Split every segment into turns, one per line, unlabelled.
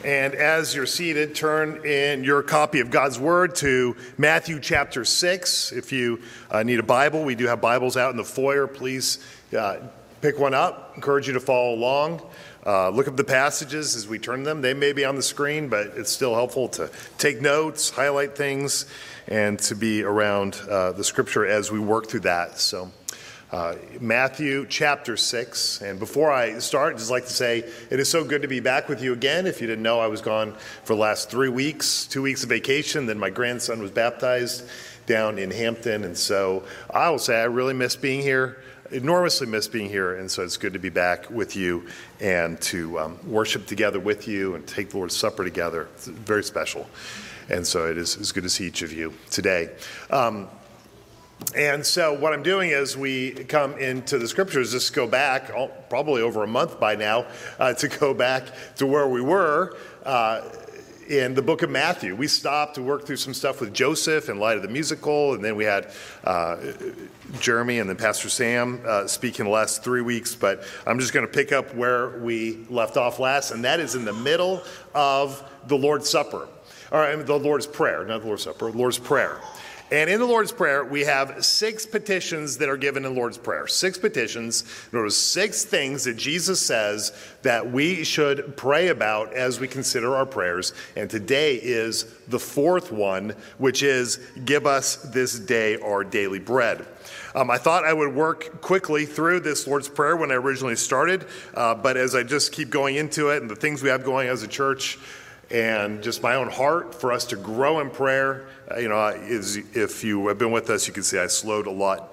And as you're seated, turn in your copy of God's Word to Matthew chapter 6. If you need a Bible, we do have Bibles out in the foyer. Please pick one up. Encourage you to follow along. Look up the passages as we turn them. They may be on the screen, but it's still helpful to take notes, highlight things, and to be around the Scripture as we work through that. So Matthew chapter 6. And before I start, I'd just like to say it is so good to be back with you again. If you didn't know, I was gone for the last 3 weeks, 2 weeks of vacation. Then my grandson was baptized down in Hampton. And so I will say I really miss being here, enormously miss being here. And so it's good to be back with you and to worship together with you and take the Lord's Supper together. It's very special. And so it's good to see each of you today. And so what I'm doing as we come into the Scriptures, just go back, probably over a month by now, to go back to where we were in the book of Matthew. We stopped to work through some stuff with Joseph in light of the musical, and then we had Jeremy and then Pastor Sam speaking the last 3 weeks. But I'm just going to pick up where we left off last, and that is in the middle of the Lord's Supper. Or the Lord's Prayer, not the Lord's Supper, Lord's Prayer. And in the Lord's Prayer, we have 6 petitions that are given in Lord's Prayer. 6 petitions. There's 6 things that Jesus says that we should pray about as we consider our prayers. And today is the 4th one, which is, give us this day our daily bread. I thought I would work quickly through this Lord's Prayer when I originally started. But as I just keep going into it and the things we have going as a church, and just my own heart for us to grow in prayer, if you have been with us, you can see I slowed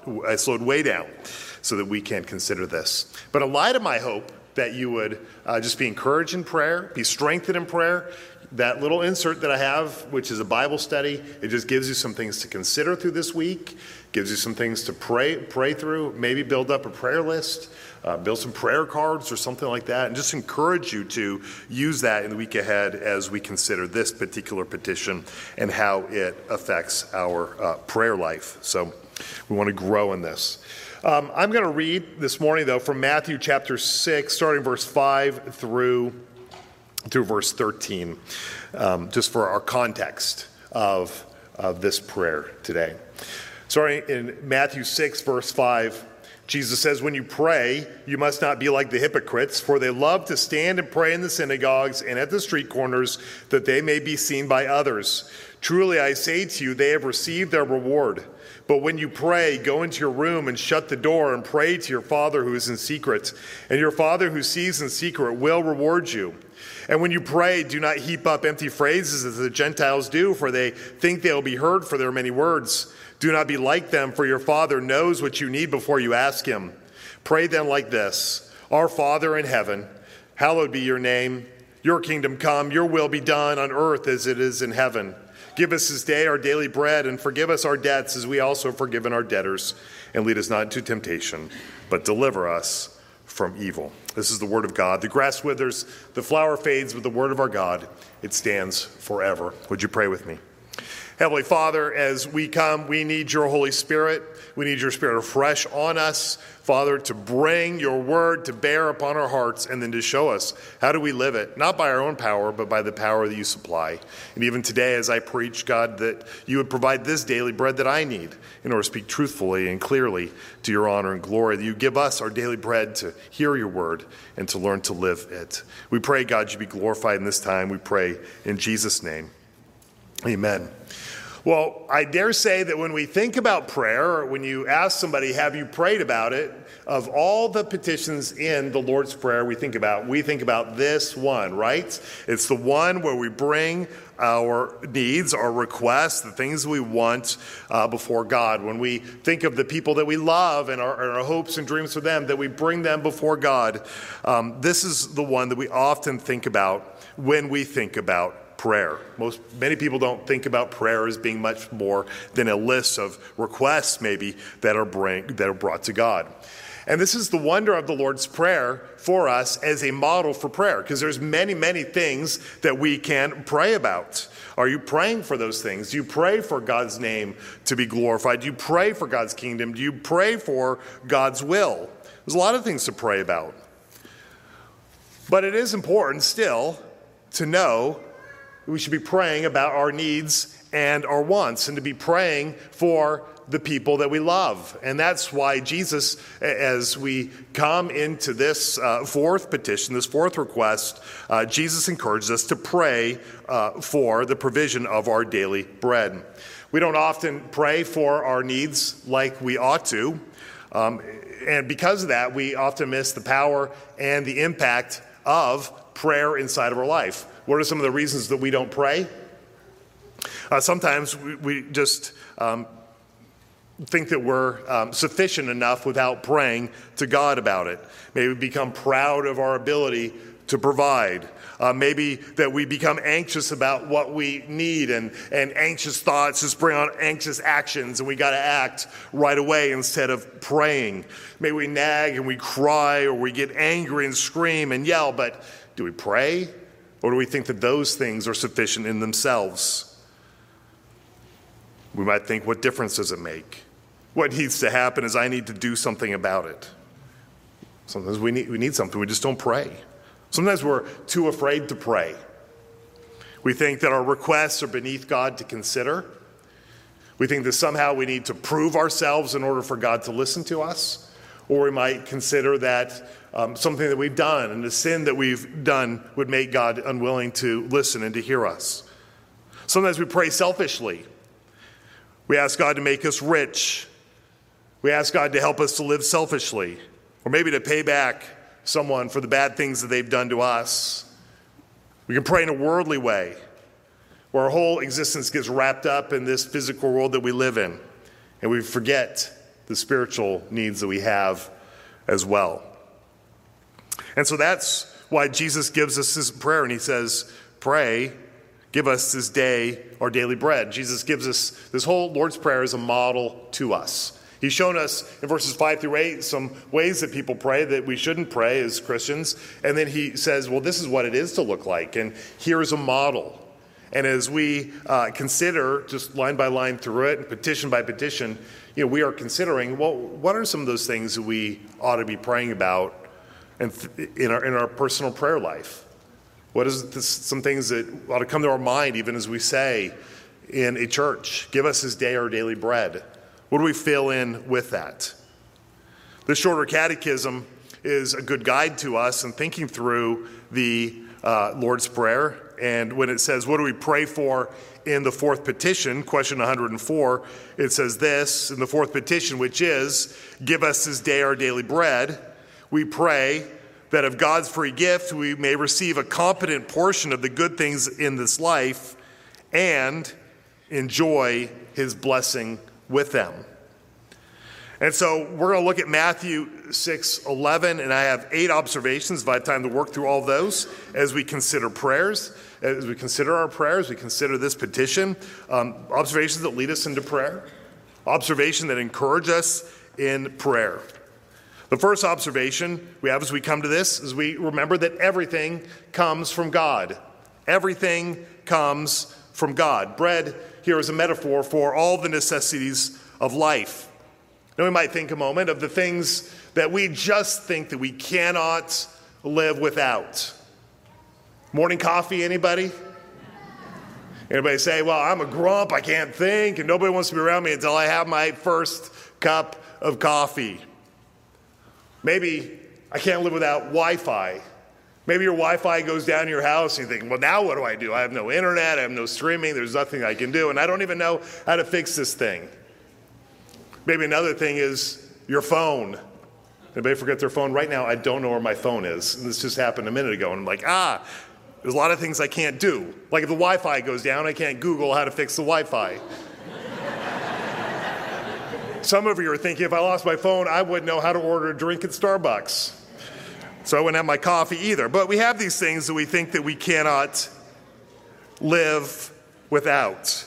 way down so that we can consider this. But in light of my hope that you would just be encouraged in prayer, be strengthened in prayer, that little insert that I have, which is a Bible study, it just gives you some things to consider through this week, gives you some things to pray through, maybe build up a prayer list, build some prayer cards or something like that, and just encourage you to use that in the week ahead as we consider this particular petition and how it affects our prayer life. So we want to grow in this. I'm going to read this morning, though, from Matthew chapter 6, starting verse 5 through verse 13, just for our context of this prayer today. Starting in Matthew 6, verse 5, Jesus says, when you pray, you must not be like the hypocrites, for they love to stand and pray in the synagogues and at the street corners, that they may be seen by others. Truly, I say to you, they have received their reward. But when you pray, go into your room and shut the door and pray to your Father who is in secret. And your Father who sees in secret will reward you. And when you pray, do not heap up empty phrases as the Gentiles do, for they think they will be heard for their many words. Do not be like them, for your Father knows what you need before you ask him. Pray then like this: Our Father in heaven, hallowed be your name. Your kingdom come, your will be done on earth as it is in heaven. Give us this day our daily bread, and forgive us our debts as we also have forgiven our debtors. And lead us not into temptation, but deliver us from evil. This is the word of God. The grass withers, the flower fades, but the word of our God, it stands forever. Would you pray with me? Heavenly Father, as we come, we need your Holy Spirit. We need your Spirit afresh on us, Father, to bring your word to bear upon our hearts and then to show us how do we live it, not by our own power, but by the power that you supply. And even today, as I preach, God, that you would provide this daily bread that I need in order to speak truthfully and clearly to your honor and glory, that you give us our daily bread to hear your word and to learn to live it. We pray, God, you be glorified in this time. We pray in Jesus' name. Amen. Well, I dare say that when we think about prayer, or when you ask somebody, have you prayed about it, of all the petitions in the Lord's Prayer we think about this one, right? It's the one where we bring our needs, our requests, the things we want before God. When we think of the people that we love and our hopes and dreams for them, that we bring them before God, this is the one that we often think about when we think about prayer. Many people don't think about prayer as being much more than a list of requests maybe that are brought to God. And this is the wonder of the Lord's Prayer for us as a model for prayer, because there's many, many things that we can pray about. Are you praying for those things? Do you pray for God's name to be glorified? Do you pray for God's kingdom? Do you pray for God's will? There's a lot of things to pray about. But it is important still to know we should be praying about our needs and our wants, and to be praying for the people that we love. And that's why Jesus, as we come into this fourth petition, this fourth request, Jesus encourages us to pray for the provision of our daily bread. We don't often pray for our needs like we ought to. And because of that, we often miss the power and the impact of prayer inside of our life. What are some of the reasons that we don't pray? Sometimes we just think that we're sufficient enough without praying to God about it. Maybe we become proud of our ability to provide. Maybe that we become anxious about what we need, and anxious thoughts just bring on anxious actions, and we got to act right away instead of praying. Maybe we nag and we cry, or we get angry and scream and yell, but do we pray? Or do we think that those things are sufficient in themselves? We might think, what difference does it make? What needs to happen is I need to do something about it. Sometimes we need something, we just don't pray. Sometimes we're too afraid to pray. We think that our requests are beneath God to consider. We think that somehow we need to prove ourselves in order for God to listen to us. Or we might consider that something that we've done and the sin that we've done would make God unwilling to listen and to hear us. Sometimes we pray selfishly. We ask God to make us rich. We ask God to help us to live selfishly, or maybe to pay back someone for the bad things that they've done to us. We can pray in a worldly way, where our whole existence gets wrapped up in this physical world that we live in, and we forget the spiritual needs that we have as well. And so that's why Jesus gives us this prayer, and he says, pray, give us this day our daily bread. Jesus gives us this whole Lord's Prayer as a model to us. He's shown us in verses 5 through 8 some ways that people pray that we shouldn't pray as Christians. And then he says, well, this is what it is to look like. And here's a model. And as we consider just line by line through it, and petition by petition, we are considering, well, what are some of those things that we ought to be praying about in our personal prayer life? What is some things that ought to come to our mind even as we say in a church, give us this day our daily bread? What do we fill in with that? The Shorter Catechism is a good guide to us in thinking through the Lord's Prayer. And when it says, what do we pray for in the fourth petition, question 104, it says this in the fourth petition, which is, give us this day our daily bread. We pray that of God's free gift we may receive a competent portion of the good things in this life and enjoy his blessing with them. And so we're going to look at Matthew 6:11, and I have 8 observations if I have time to work through all those as we consider prayers, as we consider our prayers, we consider this petition, observations that lead us into prayer, observations that encourage us in prayer. The first observation we have as we come to this is we remember that everything comes from God. Everything comes from God. Bread here is a metaphor for all the necessities of life. Now we might think a moment of the things that we just think that we cannot live without. Morning coffee, anybody? Anybody say, well, I'm a grump, I can't think, and nobody wants to be around me until I have my first cup of coffee. Maybe I can't live without Wi-Fi. Maybe your Wi-Fi goes down in your house and you think, well, now what do? I have no internet, I have no streaming, there's nothing I can do, and I don't even know how to fix this thing. Maybe another thing is your phone. Anybody forget their phone? Right now, I don't know where my phone is. And this just happened a minute ago, and I'm like, there's a lot of things I can't do. Like if the Wi-Fi goes down, I can't Google how to fix the Wi-Fi. Some of you are thinking, if I lost my phone, I wouldn't know how to order a drink at Starbucks. So I wouldn't have my coffee either. But we have these things that we think that we cannot live without.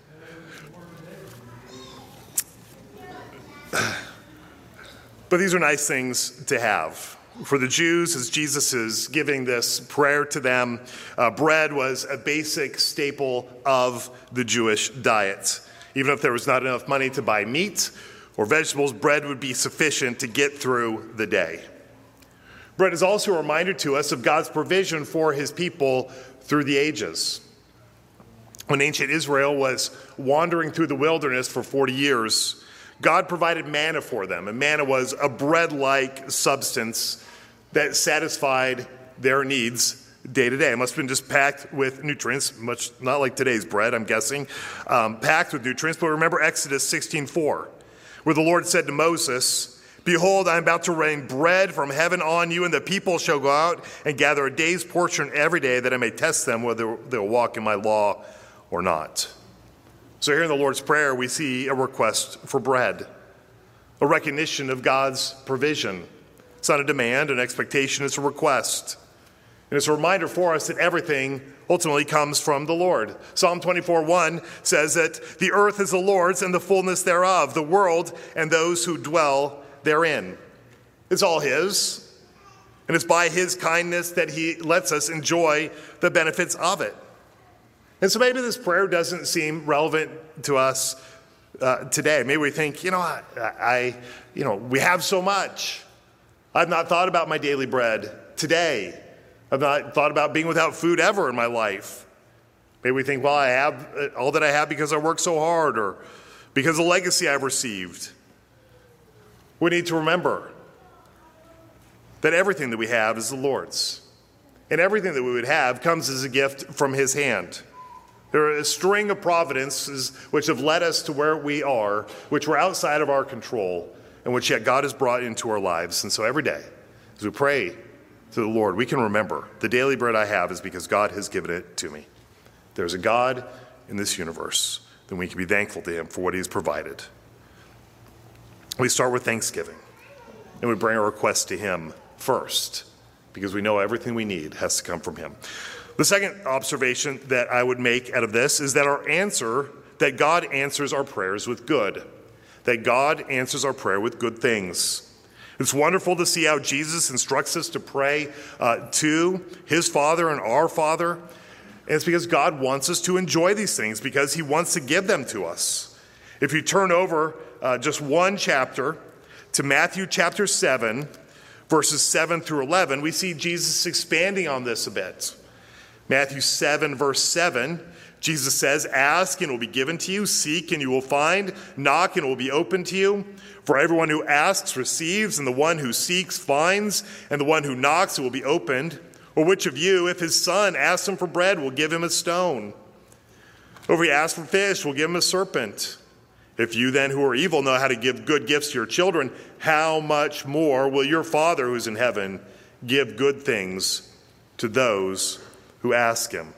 But these are nice things to have. For the Jews, as Jesus is giving this prayer to them, bread was a basic staple of the Jewish diet. Even if there was not enough money to buy meat or vegetables, bread would be sufficient to get through the day. Bread is also a reminder to us of God's provision for his people through the ages. When ancient Israel was wandering through the wilderness for 40 years, God provided manna for them, and manna was a bread-like substance that satisfied their needs day to day. It must have been just packed with nutrients, much not like today's bread, I'm guessing, packed with nutrients. But remember Exodus 16:4, where the Lord said to Moses, "Behold, I am about to rain bread from heaven on you, and the people shall go out and gather a day's portion every day, that I may test them whether they'll walk in my law or not." So here in the Lord's Prayer, we see a request for bread, a recognition of God's provision. It's not a demand, an expectation, it's a request. And it's a reminder for us that everything ultimately comes from the Lord. Psalm 24:1 says that the earth is the Lord's and the fullness thereof, the world and those who dwell therein. It's all his, and it's by his kindness that he lets us enjoy the benefits of it. And so maybe this prayer doesn't seem relevant to us today. Maybe we think, we have so much. I've not thought about my daily bread today. I've not thought about being without food ever in my life. Maybe we think, I have all that I have because I worked so hard, or because of the legacy I've received. We need to remember that everything that we have is the Lord's. And everything that we would have comes as a gift from his hand. There are a string of providences which have led us to where we are, which were outside of our control, and which yet God has brought into our lives. And so every day, as we pray to the Lord, we can remember the daily bread I have is because God has given it to me. There's a God in this universe, then we can be thankful to him for what he's provided. We start with thanksgiving, and we bring our request to him first, because we know everything we need has to come from him. The second observation that I would make out of this is that God answers our prayers with good. That God answers our prayer with good things. It's wonderful to see how Jesus instructs us to pray to his Father and our Father. And it's because God wants us to enjoy these things, because he wants to give them to us. If you turn over just one chapter to Matthew chapter 7, verses 7 through 11, we see Jesus expanding on this a bit. Matthew 7, verse 7, Jesus says, "Ask and it will be given to you, seek and you will find, knock and it will be opened to you. For everyone who asks receives, and the one who seeks finds, and the one who knocks it will be opened. Or which of you, if his son asks him for bread, will give him a stone? Or if he asks for fish, will give him a serpent? If you then, who are evil, know how to give good gifts to your children, how much more will your Father who is in heaven give good things to those who ask him?"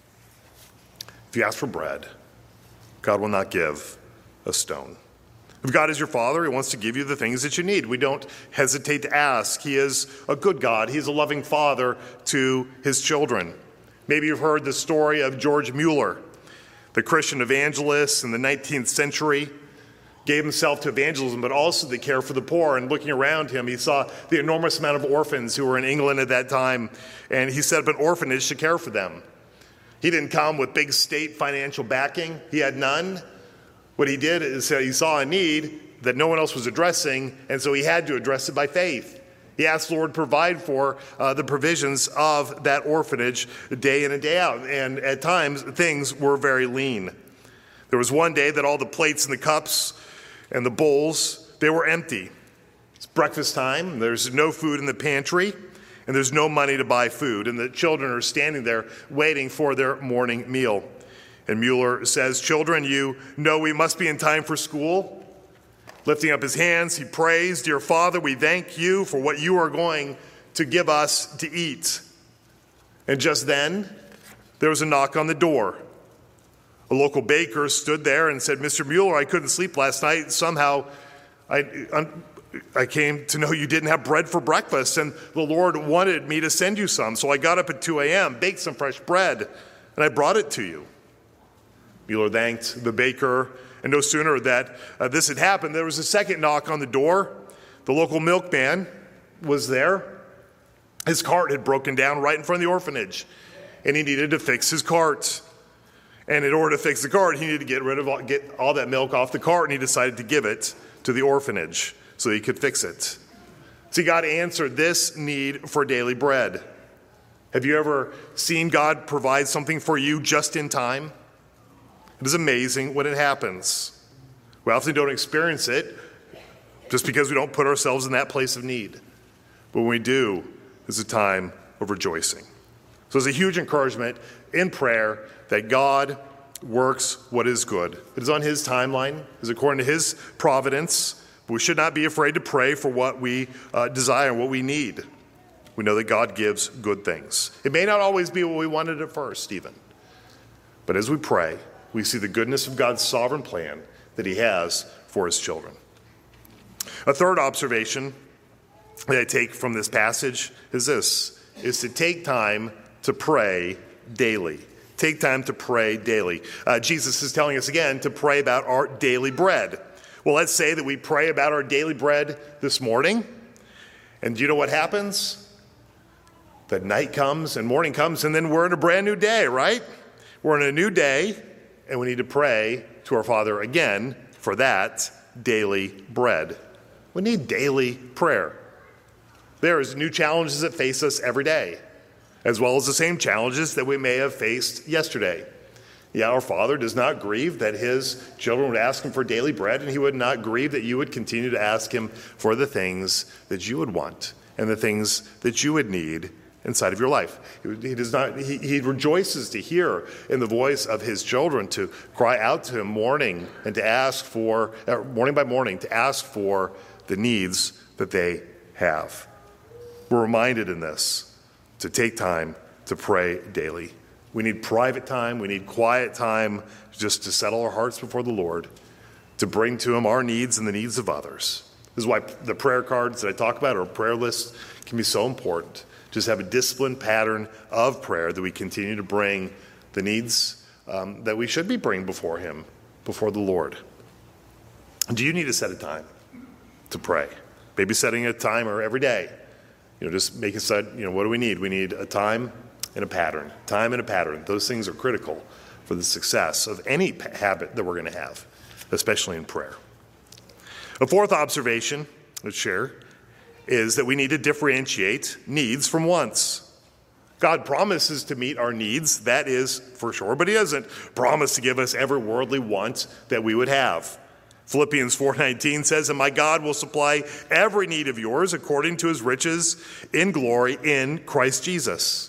If you ask for bread, God will not give a stone. If God is your Father, he wants to give you the things that you need. We don't hesitate to ask. He is a good God. He's a loving Father to his children. Maybe you've heard the story of George Mueller, the Christian evangelist in the 19th century. Gave himself to evangelism, but also the care for the poor. And looking around him, he saw the enormous amount of orphans who were in England at that time, and he set up an orphanage to care for them. He didn't come with big state financial backing. He had none. What he did is he saw a need that no one else was addressing, and so he had to address it by faith. He asked the Lord to provide for the provisions of that orphanage day in and day out, and at times things were very lean. There was one day that all the plates and the cups and the bowls, they were empty. It's breakfast time, there's no food in the pantry, and there's no money to buy food, and the children are standing there waiting for their morning meal. And Mueller says, "Children, you know we must be in time for school." Lifting up his hands, he prays, "Dear Father, we thank you for what you are going to give us to eat." And just then, there was a knock on the door. A local baker stood there and said, "Mr. Mueller, I couldn't sleep last night. Somehow I came to know you didn't have bread for breakfast, and the Lord wanted me to send you some. So I got up at 2 a.m., baked some fresh bread, and I brought it to you." Mueller thanked the baker, and no sooner that this had happened, there was a second knock on the door. The local milkman was there. His cart had broken down right in front of the orphanage, and he needed to fix his cart. And in order to fix the cart, he needed to get all that milk off the cart, and he decided to give it to the orphanage so he could fix it. See, God answered this need for daily bread. Have you ever seen God provide something for you just in time? It is amazing when it happens. We often don't experience it just because we don't put ourselves in that place of need. But when we do, it's a time of rejoicing. So it's a huge encouragement in prayer that God works what is good. It is on his timeline, it is according to his providence. But we should not be afraid to pray for what we desire, what we need. We know that God gives good things. It may not always be what we wanted at first, even. But as we pray, we see the goodness of God's sovereign plan that he has for his children. A third observation that I take from this passage is to take time to pray daily. Take time to pray daily. Jesus is telling us again to pray about our daily bread. Well, let's say that we pray about our daily bread this morning, and do you know what happens? The night comes and morning comes, and then we're in a brand new day, right? We're in a new day, and we need to pray to our Father again for that daily bread. We need daily prayer. There is new challenges that face us every day, as well as the same challenges that we may have faced yesterday. Yeah, our Father does not grieve that his children would ask him for daily bread, and he would not grieve that you would continue to ask him for the things that you would want and the things that you would need inside of your life. He rejoices to hear in the voice of his children to cry out to him morning and to ask for, morning by morning, to ask for the needs that they have. We're reminded in this to take time to pray daily. We need private time, we need quiet time just to settle our hearts before the Lord, to bring to him our needs and the needs of others. This is why the prayer cards that I talk about, or prayer lists, can be so important. Just have a disciplined pattern of prayer that we continue to bring the needs that we should be bringing before him, before the Lord. Do you need to set a time to pray? Maybe setting a timer every day. Just make a set, what do we need? We need a time and a pattern. Time and a pattern. Those things are critical for the success of any habit that we're going to have, especially in prayer. A fourth observation, let's share, is that we need to differentiate needs from wants. God promises to meet our needs, that is for sure, but he doesn't promise to give us every worldly want that we would have. Philippians 4:19 says, "And my God will supply every need of yours according to his riches in glory in Christ Jesus."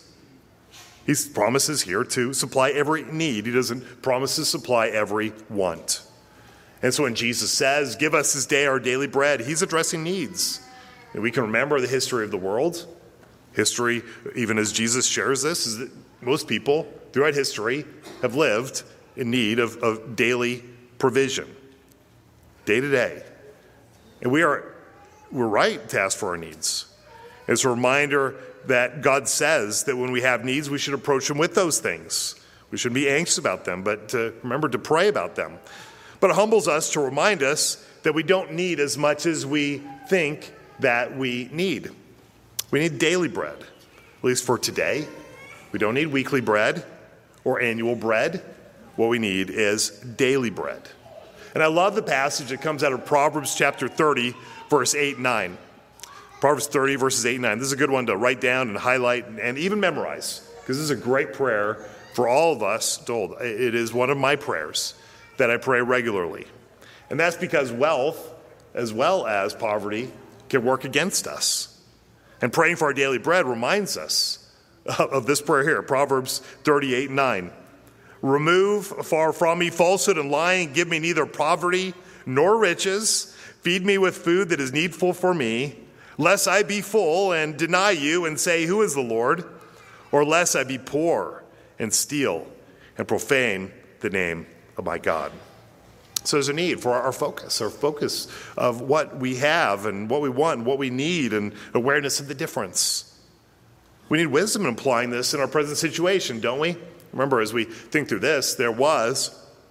He promises here to supply every need. He doesn't promise to supply every want. And so when Jesus says, "Give us this day our daily bread," he's addressing needs. And we can remember the history of the world. History, even as Jesus shares this, is that most people throughout history have lived in need of daily provision, day to day. And we're right to ask for our needs. It's a reminder that God says that when we have needs, we should approach him with those things. We shouldn't be anxious about them, but to remember to pray about them. But it humbles us to remind us that we don't need as much as we think that we need. We need daily bread, at least for today. We don't need weekly bread or annual bread. What we need is daily bread. And I love the passage that comes out of Proverbs chapter 30, verse 8 and 9. Proverbs 30, verses 8 and 9. This is a good one to write down and highlight and even memorize, because this is a great prayer for all of us to hold. It is one of my prayers that I pray regularly. And that's because wealth, as well as poverty, can work against us. And praying for our daily bread reminds us of this prayer here, Proverbs 38 and 9. "Remove far from me falsehood and lying. Give me neither poverty nor riches. Feed me with food that is needful for me, lest I be full and deny you and say, 'Who is the Lord?' Or lest I be poor and steal and profane the name of my God." So there's a need for our focus of what we have and what we want and what we need, and awareness of the difference. We need wisdom in applying this in our present situation, don't we? Remember, as we think through this, there was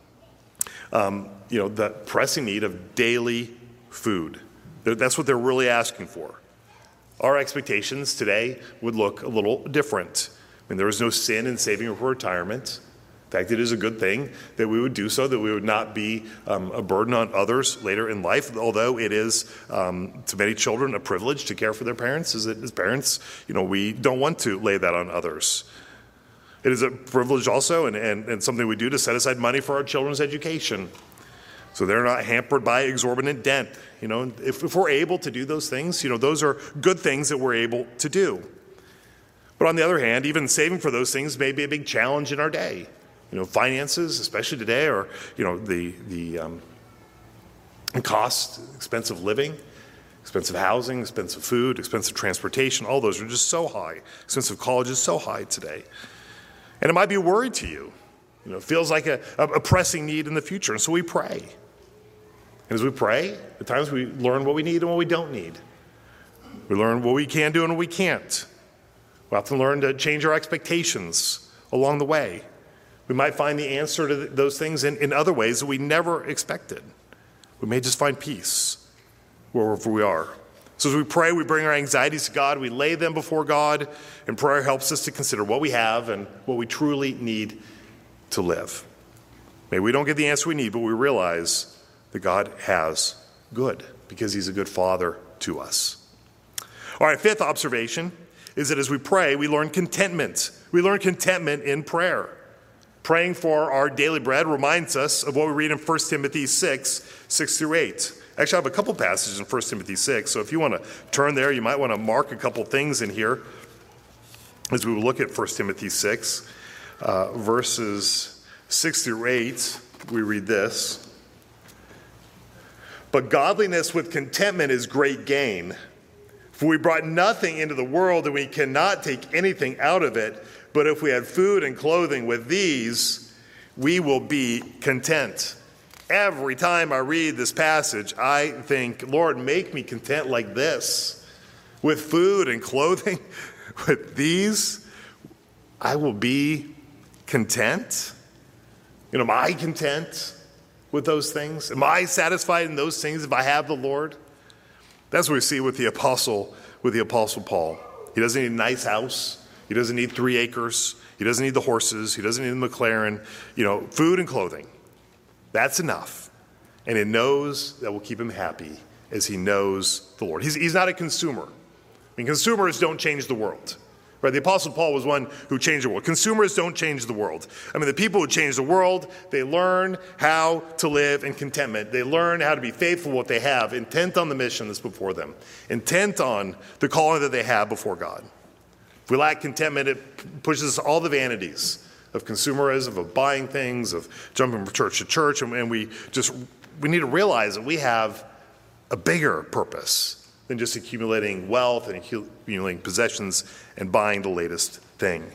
the pressing need of daily food. That's what they're really asking for. Our expectations today would look a little different. I mean, there was no sin in saving for retirement. In fact, it is a good thing that we would do so, that we would not be a burden on others later in life, although it is, to many children, a privilege to care for their parents, is that as parents, we don't want to lay that on others. It is a privilege also, and something we do, to set aside money for our children's education, so they're not hampered by exorbitant debt. If we're able to do those things, those are good things that we're able to do. But on the other hand, even saving for those things may be a big challenge in our day. Finances, especially today, or the cost, expensive living, expensive housing, expensive food, expensive transportation. All those are just so high. Expensive college is so high today, and it might be a worry to you. It feels like a pressing need in the future, and so we pray. And as we pray, at times we learn what we need and what we don't need. We learn what we can do and what we can't. We often learn to change our expectations along the way. We might find the answer to those things in other ways that we never expected. We may just find peace wherever we are. So as we pray, we bring our anxieties to God, we lay them before God, and prayer helps us to consider what we have and what we truly need to live. Maybe we don't get the answer we need, but we realize that God has good, because he's a good father to us. All right, fifth observation is that as we pray, we learn contentment. We learn contentment in prayer. Praying for our daily bread reminds us of what we read in 1 Timothy 6:6-8. Actually, I have a couple passages in 1 Timothy 6, so if you want to turn there, you might want to mark a couple things in here as we look at 1 Timothy 6, verses 6-8. We read this. But godliness with contentment is great gain. For we brought nothing into the world, and we cannot take anything out of it. But if we had food and clothing, with these, we will be content. Every time I read this passage, I think, Lord, make me content like this. With food and clothing, with these, I will be content. Am I content with those things? Am I satisfied in those things if I have the Lord? That's what we see with the Apostle Paul. He doesn't need a nice house. He doesn't need 3 acres. He doesn't need the horses. He doesn't need the McLaren. Food and clothing. That's enough. And it knows that will keep him happy as he knows the Lord. He's not a consumer. Consumers don't change the world. Right? The Apostle Paul was one who changed the world. Consumers don't change the world. The people who change the world, they learn how to live in contentment. They learn how to be faithful with what they have, intent on the mission that's before them, intent on the calling that they have before God. If we lack contentment, it pushes all the vanities of consumerism, of buying things, of jumping from church to church, and we need to realize that we have a bigger purpose than just accumulating wealth and accumulating possessions and buying the latest thing.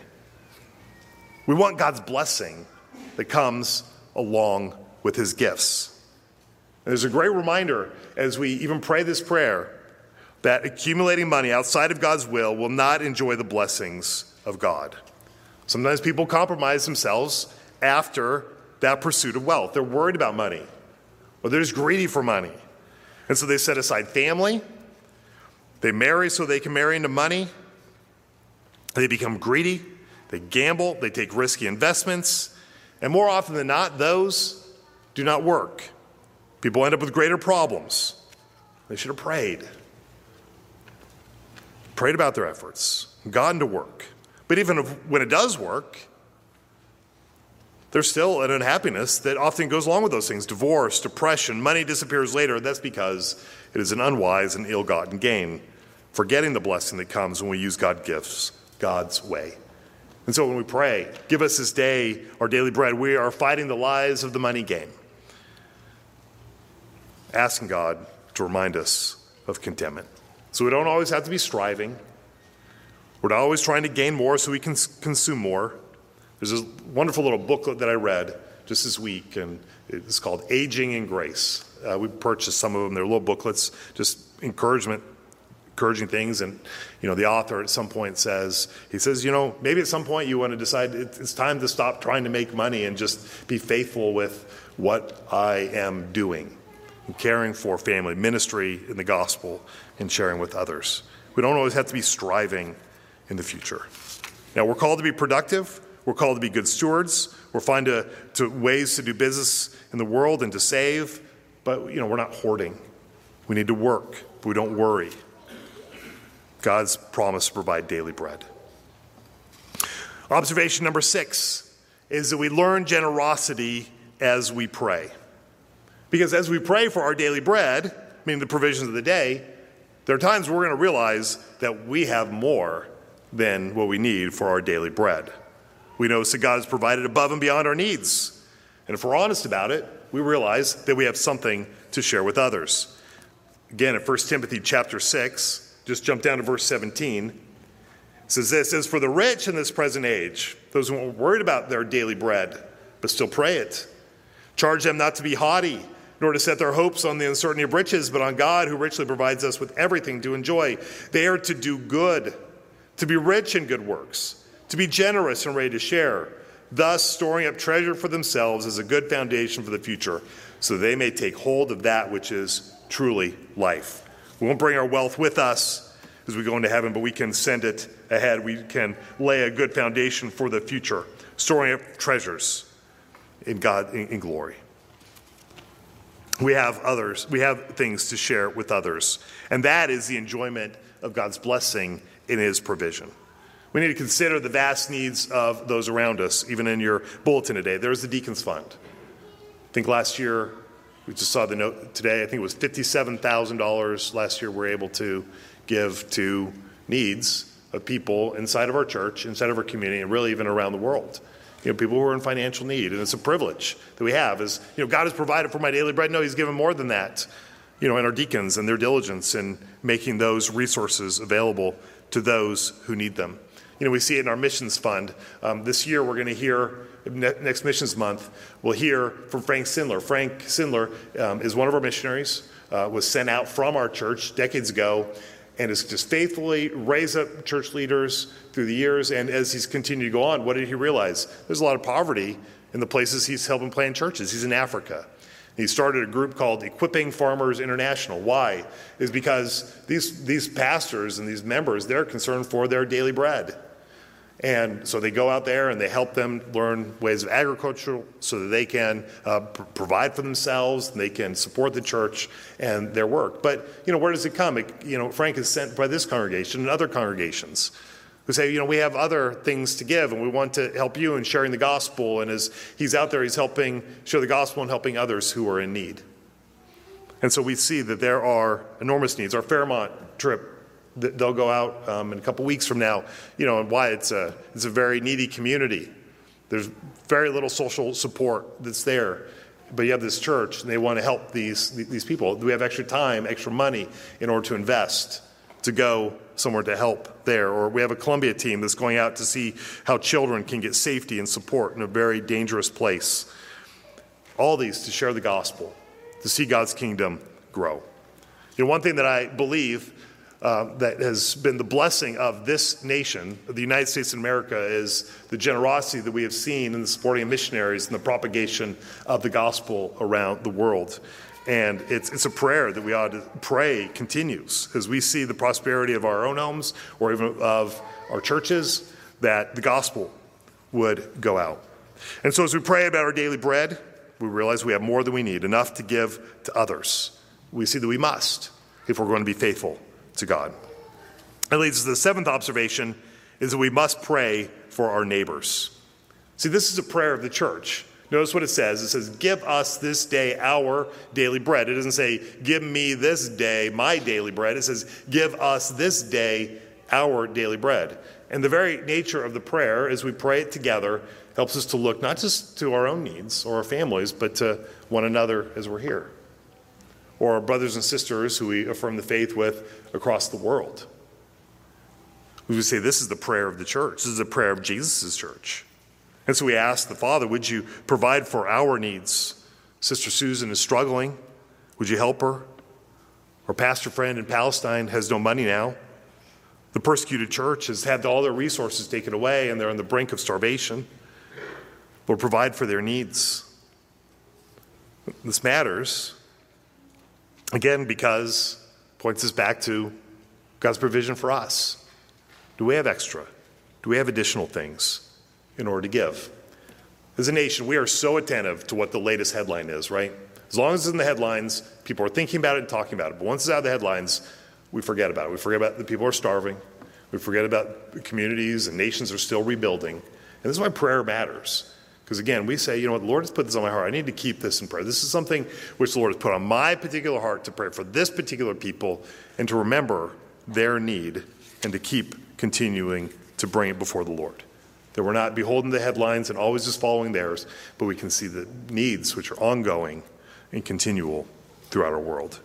We want God's blessing that comes along with his gifts. And there's a great reminder as we even pray this prayer that accumulating money outside of God's will not enjoy the blessings of God. Sometimes people compromise themselves after that pursuit of wealth. They're worried about money, or they're just greedy for money. And so they set aside family. They marry so they can marry into money. They become greedy. They gamble. They take risky investments. And more often than not, those do not work. People end up with greater problems. They should have prayed about their efforts, gotten to work. But even when it does work, there's still an unhappiness that often goes along with those things. Divorce, depression, money disappears later. That's because it is an unwise and ill-gotten gain, forgetting the blessing that comes when we use God's gifts God's way. And so when we pray, give us this day our daily bread, we are fighting the lies of the money game, asking God to remind us of contentment. So we don't always have to be striving. We're not always trying to gain more so we can consume more. There's a wonderful little booklet that I read just this week, and it's called Aging in Grace. We purchased some of them. They're little booklets, just encouraging things. And, the author at some point says, maybe at some point you want to decide it's time to stop trying to make money and just be faithful with what I am doing, caring for family, ministry in the gospel, and sharing with others. We don't always have to be striving in the future. Now, we're called to be productive. We're called to be good stewards. We're find to ways to do business in the world and to save. But, we're not hoarding. We need to work, but we don't worry. God's promise to provide daily bread. Observation number 6 is that we learn generosity as we pray. Because as we pray for our daily bread, meaning the provisions of the day, there are times we're going to realize that we have more than what we need for our daily bread. We notice that God has provided above and beyond our needs. And if we're honest about it, we realize that we have something to share with others. Again, in 1 Timothy chapter 6, just jump down to verse 17. It says this, "As for the rich in this present age, those who aren't worried about their daily bread, but still pray it, charge them not to be haughty, nor to set their hopes on the uncertainty of riches, but on God who richly provides us with everything to enjoy. They are to do good, to be rich in good works, to be generous and ready to share, thus storing up treasure for themselves as a good foundation for the future, so they may take hold of that which is truly life." We won't bring our wealth with us as we go into heaven, but we can send it ahead. We can lay a good foundation for the future, storing up treasures in God, in glory. We have things to share with others, and that is the enjoyment of God's blessing in his provision. We need to consider the vast needs of those around us, even in your bulletin today. There's the Deacons Fund. I think last year, we just saw the note today, I think it was $57,000 last year we're able to give to needs of people inside of our church, inside of our community, and really even around the world. People who are in financial need, and it's a privilege that we have. Is God has provided for my daily bread. No, he's given more than that. And our deacons and their diligence in making those resources available to those who need them. We see it in our missions fund. This year, we're going to hear next missions month. We'll hear from Frank Sindler. Frank Sindler is one of our missionaries. Was sent out from our church decades ago, and has just faithfully raised up church leaders through the years. And as he's continued to go on, what did he realize? There's a lot of poverty in the places he's helping plant churches. He's in Africa. He started a group called Equipping Farmers International. Why? Is because these pastors and these members, they're concerned for their daily bread. And so they go out there and they help them learn ways of agriculture so that they can provide for themselves, and they can support the church and their work. But, where does it come? Frank is sent by this congregation and other congregations who say, we have other things to give, and we want to help you in sharing the gospel. And as he's out there, he's helping share the gospel and helping others who are in need. And so we see that there are enormous needs. Our Fairmont trip, they'll go out in a couple weeks from now, and why it's a very needy community. There's very little social support that's there. But you have this church, and they want to help these people. We have extra time, extra money in order to invest, to go somewhere to help there. Or we have a Columbia team that's going out to see how children can get safety and support in a very dangerous place. All these to share the gospel, to see God's kingdom grow. One thing that I believe that has been the blessing of this nation, of the United States of America, is the generosity that we have seen in the supporting of missionaries and the propagation of the gospel around the world. And it's a prayer that we ought to pray continues as we see the prosperity of our own homes or even of our churches, that the gospel would go out. And so as we pray about our daily bread, we realize we have more than we need, enough to give to others. We see that we must, if we're going to be faithful to God. That leads us to the 7th observation, is that we must pray for our neighbors. See, this is a prayer of the church. Notice what it says. It says, give us this day our daily bread. It doesn't say, give me this day my daily bread. It says, give us this day our daily bread. And the very nature of the prayer, as we pray it together, helps us to look not just to our own needs or our families, but to one another as we're here, or our brothers and sisters who we affirm the faith with across the world. We would say this is the prayer of the church. This is the prayer of Jesus' church. And so we ask the Father, would you provide for our needs? Sister Susan is struggling. Would you help her? Our pastor friend in Palestine has no money now. The persecuted church has had all their resources taken away, and they're on the brink of starvation. Lord, provide for their needs. This matters, again, because it points us back to God's provision for us. Do we have extra? Do we have additional things in order to give. As a nation, we are so attentive to what the latest headline is, right? As long as it's in the headlines, people are thinking about it and talking about it. But once it's out of the headlines, we forget about it. We forget about the people who are starving. We forget about communities and nations are still rebuilding. And this is why prayer matters. Because again, we say, the Lord has put this on my heart. I need to keep this in prayer. This is something which the Lord has put on my particular heart to pray for this particular people and to remember their need and to keep continuing to bring it before the Lord. That we're not beholden to the headlines and always just following theirs, but we can see the needs which are ongoing and continual throughout our world.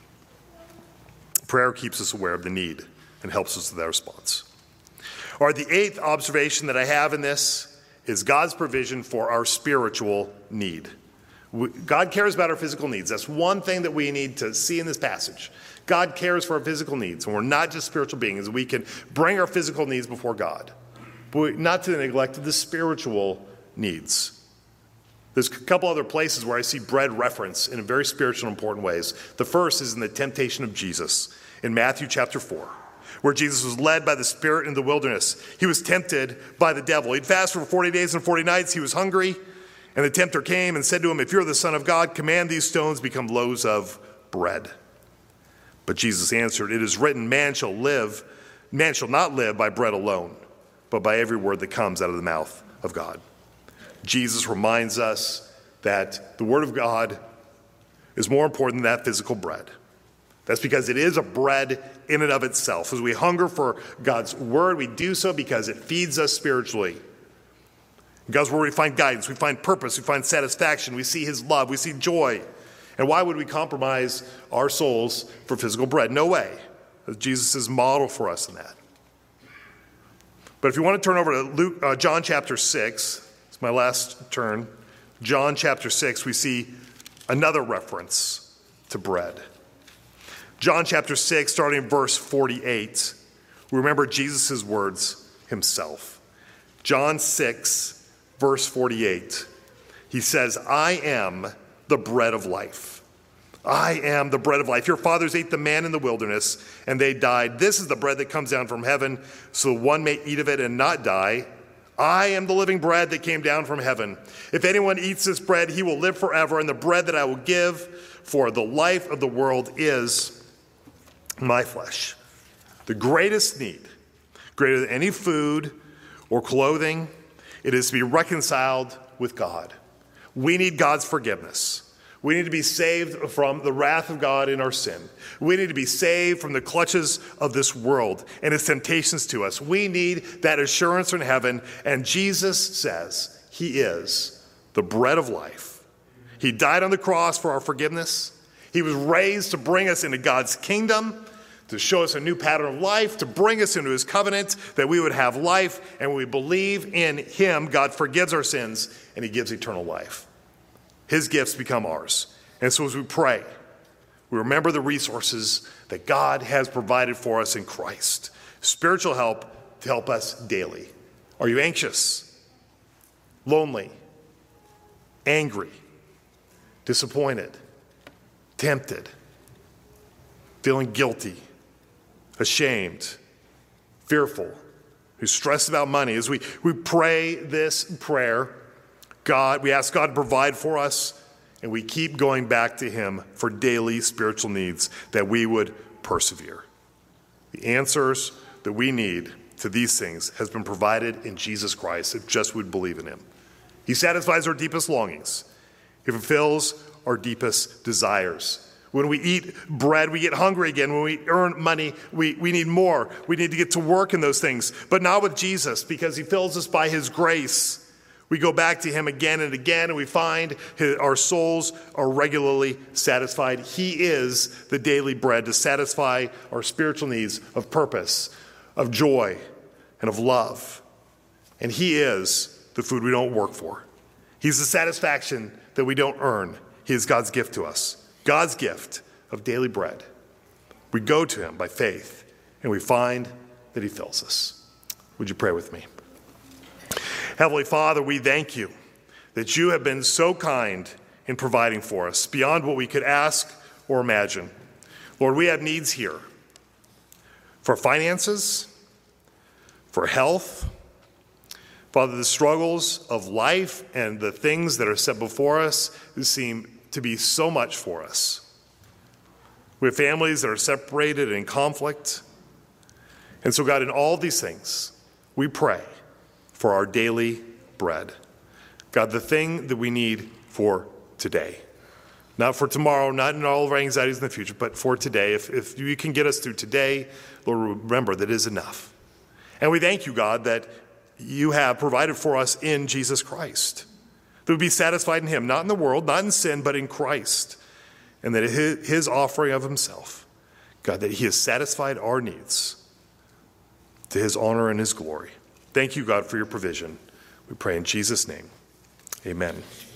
Prayer keeps us aware of the need and helps us with that response. All right, the eighth observation that I have in this is God's provision for our spiritual need. God cares about our physical needs. That's one thing that we need to see in this passage. God cares for our physical needs, and we're not just spiritual beings. We can bring our physical needs before God, but not to the neglect of the spiritual needs. There's a couple other places where I see bread reference in very spiritual and important ways. The first is in the temptation of Jesus in Matthew chapter 4, where Jesus was led by the Spirit in the wilderness. He was tempted by the devil. He'd fasted for 40 days and 40 nights. He was hungry, and the tempter came and said to him, "If you're the Son of God, command these stones become loaves of bread." But Jesus answered, "It is written, man shall not live by bread alone, but by every word that comes out of the mouth of God." Jesus reminds us that the word of God is more important than that physical bread. That's because it is a bread in and of itself. As we hunger for God's word, we do so because it feeds us spiritually. In God's word, we find guidance, we find purpose, we find satisfaction, we see his love, we see joy. And why would we compromise our souls for physical bread? No way. Jesus is model for us in that. But if you want to turn over to John chapter 6, it's my last turn. John chapter 6, we see another reference to bread. John chapter 6, starting in verse 48, we remember Jesus' words himself. John 6, verse 48, he says, "I am the bread of life. I am the bread of life. Your fathers ate the man in the wilderness, and they died. This is the bread that comes down from heaven, so one may eat of it and not die. I am the living bread that came down from heaven. If anyone eats this bread, he will live forever, and the bread that I will give for the life of the world is my flesh." The greatest need, greater than any food or clothing, it is to be reconciled with God. We need God's forgiveness. We need to be saved from the wrath of God in our sin. We need to be saved from the clutches of this world and its temptations to us. We need that assurance in heaven, and Jesus says he is the bread of life. He died on the cross for our forgiveness. He was raised to bring us into God's kingdom, to show us a new pattern of life, to bring us into his covenant, that we would have life. And when we believe in him, God forgives our sins and he gives eternal life. His gifts become ours. And so as we pray, we remember the resources that God has provided for us in Christ. Spiritual help to help us daily. Are you anxious, lonely, angry, disappointed, tempted, feeling guilty, ashamed, fearful, who's stressed about money? As we pray this prayer, we ask God to provide for us, and we keep going back to him for daily spiritual needs, that we would persevere. The answers that we need to these things has been provided in Jesus Christ, if just we'd believe in him. He satisfies our deepest longings. He fulfills our deepest desires. When we eat bread, we get hungry again. When we earn money, we need more. We need to get to work in those things, but not with Jesus, because he fills us by his grace. We go back to him again and again, and we find our souls are regularly satisfied. He is the daily bread to satisfy our spiritual needs of purpose, of joy, and of love. And he is the food we don't work for. He's the satisfaction that we don't earn. He is God's gift to us, God's gift of daily bread. We go to him by faith, and we find that he fills us. Would you pray with me? Heavenly Father, we thank you that you have been so kind in providing for us beyond what we could ask or imagine. Lord, we have needs here for finances, for health, Father, the struggles of life and the things that are set before us seem to be so much for us. We have families that are separated in conflict. And so, God, in all these things, we pray for our daily bread. God, the thing that we need for today. Not for tomorrow, not in all of our anxieties in the future, but for today. If you can get us through today, Lord, remember that is enough. And we thank you, God, that you have provided for us in Jesus Christ. That we be satisfied in him, not in the world, not in sin, but in Christ. And that his offering of himself, God, that he has satisfied our needs to his honor and his glory. Thank you, God, for your provision. We pray in Jesus' name. Amen.